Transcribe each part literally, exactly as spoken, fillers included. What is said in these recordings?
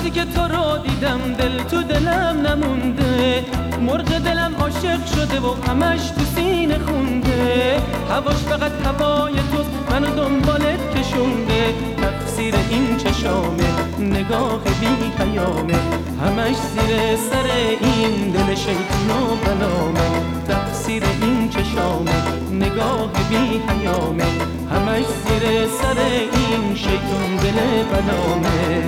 وقتی که تو رو دیدم دل تو دلم نمونده، مرغ دلم عاشق شده و همش تو سینه خونده. هواش فقط هوای توست، منو دنبالت کشونده. تقصیر این چشامه، نگاه بی پیامه، همش زیر سر این دل شیطون و بلامه. تقصیر این چشامه، نگاه بی پیامه، همش زیر سر این شیطون دل بلامه.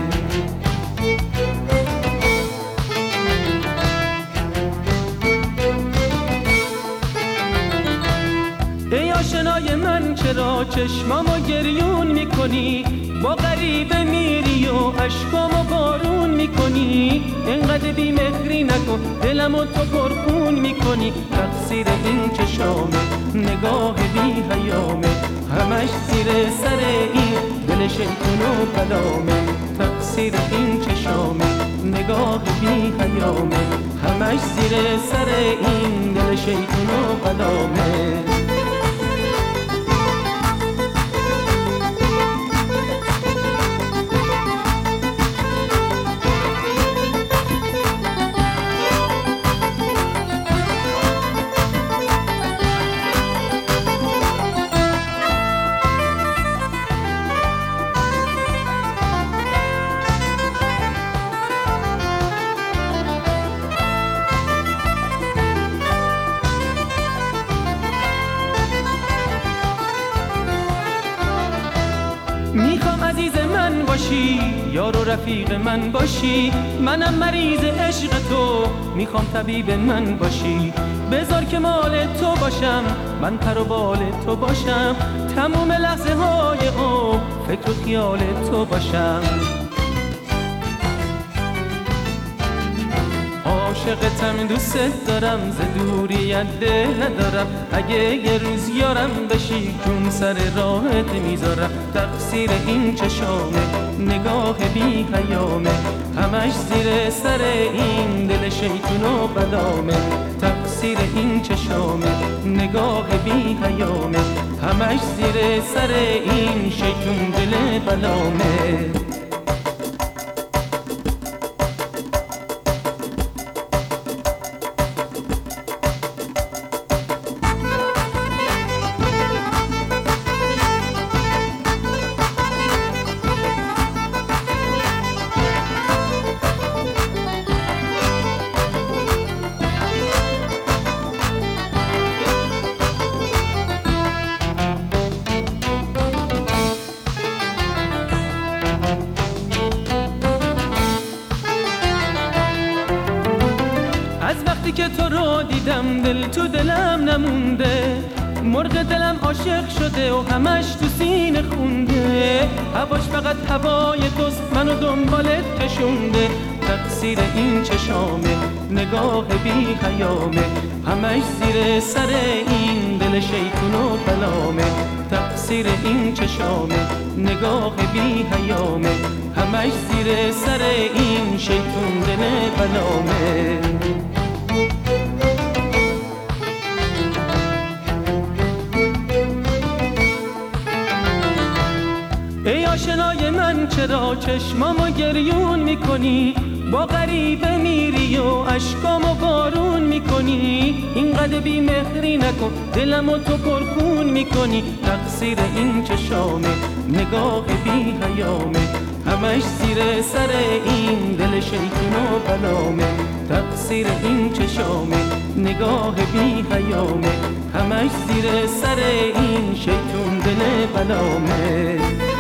ای آشنای من چرا چشمامو گریون میکنی؟ با غریبه میری و اشکامو بارون میکنی. اینقدر بی مهری نکن، دلمو تو پرخون میکنی. تقصیر این چشامه، نگاه بی حیامه، همش زیر سر این دل شیطون و بلامه. تقصیر این چشامه، نگاه بی حیامه، همش زیر سر این دل شیطون و بلامه. میخوام عزیز من باشی، یار و رفیق من باشی. منم مریض عشق تو، میخوام طبیب من باشی. بذار که مال تو باشم، من پر و بال تو باشم. تموم لحظه های او فکر و خیال تو باشم. عاشقتم، دوست دارم، ز دوریت دل ندارم. اگه یه روز یارم بشی، جون سر راهت میذارم. تقصیر این چشامه، نگاه بی پیامه، همش زیر سر این دل شیطون و بلامه. تقصیر این چشامه، نگاه بی پیامه، همش زیر سر این شیطون دل بلامه. از وقتی که تو رو دیدم دل تو دلم نمونده، مرغ دلم عاشق شده و همش تو سینه خونده. هواش فقط هوای توست، منو دنبالت کشونده. تقصیر این چشامه، نگاه بی حیامه، همش زیر سر این دل شیطون و بلامه. تقصیر این چشامه، نگاه بی حیامه، همش زیر سر این شیطون دل بلامه. ای آشنای من چرا چشمامو گریون میکنی؟ با غریبه میری و اشکامو بارون میکنی. اینقدر بی مهری نکن، دلمو تو پرخون میکنی. تقصیر این چشامه، نگاه بی حیامه، همش زیر سر این دل شیطون و بلامه. تقصیر این چشامه، نگاه بی حیامه، همش زیر سر این شیطون دل بلامه.